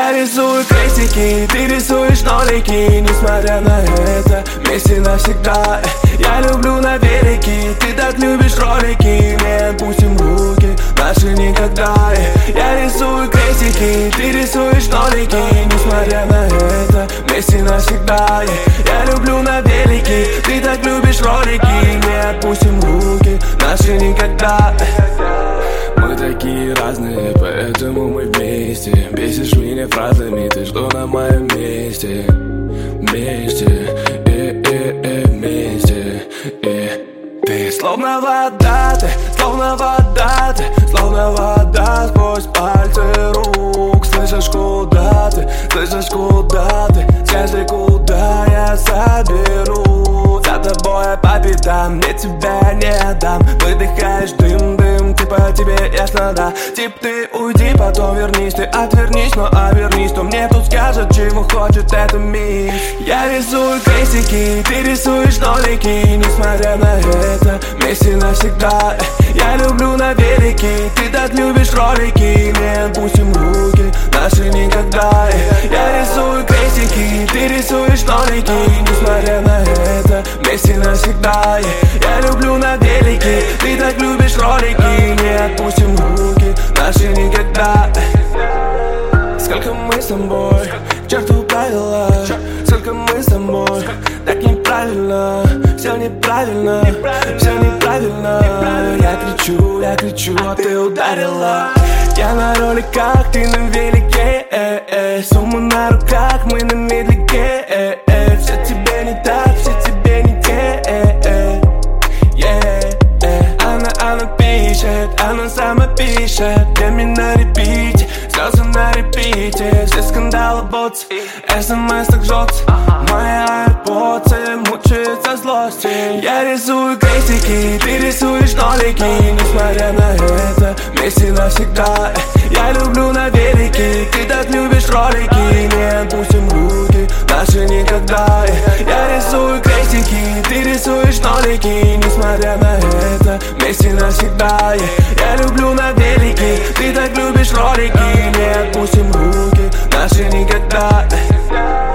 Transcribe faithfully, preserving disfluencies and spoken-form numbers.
Я рисую крестики, ты рисуешь нолики. Несмотря на это, вместе навсегда. Я люблю на велике, ты так любишь ролики. Не отпустим руки, наши никогда. Я рисую крестики, ты рисуешь нолики. Несмотря на это, вместе навсегда. Я люблю на велике, ты так любишь ролики. Не отпустим руки, наши никогда. Мы такие разные, поэтому мы вместе. Бесишь меня фразами, ты что на моем месте. Вместе, э, э, э, вместе, э. Ты словно вода, ты словно вода, ты словно вода сквозь пальцы рук. Слышишь, куда ты, слышишь, куда ты? Скажи, куда я соберу. За тобой по пятам, мне тебя не отдам. Выдыхаешь дым, дым, типа тебе ясно, да. Тип ты уйди, потом вернись. Ты отвернись, но обернись. Кто мне тут скажет, чего хочет это мир. Я рисую крестики, ты рисуешь нолики. Несмотря на это, вместе навсегда. Я люблю на велике, ты так любишь ролики. Не отпустим руки, наши никогда. Я рисую крестики, ты рисуешь нолики. Несмотря на это, вместе навсегда. Я люблю на велике, ты так любишь ролики. Не отпустим руки, наши никогда. Сколько мы с тобой, к черту правила. Сколько мы с тобой, так неправильно. Все неправильно, все неправильно. Я кричу, я кричу, а ты ударила. Я на роликах, ты на велике, э, э. Сумма на руках, мы на медляке, э, э. Все тебе не так, все тебе не те, э, э. Yeah, э. Она, она пишет, она сама пишет. Время на репите, слезы на репите. Все скандалы, ботсы, смс так жжется. Мои аирподсы мучаются злости. Я рисую крестики, ты рисуешь нолики. Несмотря на это, вместе навсегда. Я люблю на велике, ты так любишь ролики. Не отпустим руки, наши никогда. Я рисую крестики, ты рисуешь нолики. Несмотря на это, вместе навсегда. Я люблю на велике, ты так любишь ролики. Не отпустим руки, наши никогда.